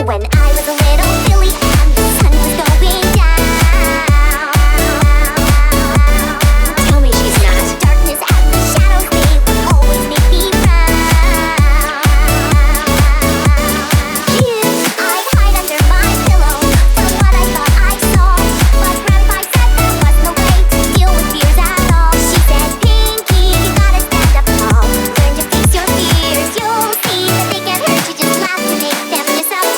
When I was a little silly and the sun was going down. Tell me she's not. Darkness and the shadows, they would always make me frown. I'd hide under my pillow from what I thought I saw, but Grandpa said there was no way to deal with fears at all. She said, Pinky, you gotta stand up tall. Learn to face your fears. You'll see that they can't hurt you. Just laugh to make them disappear.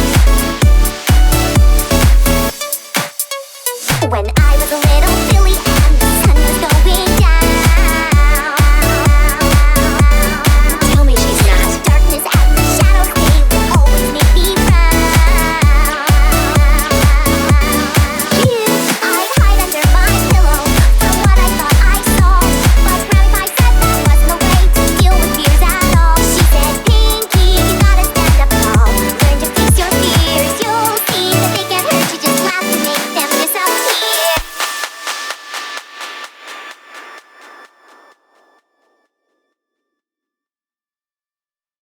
When I was a little silly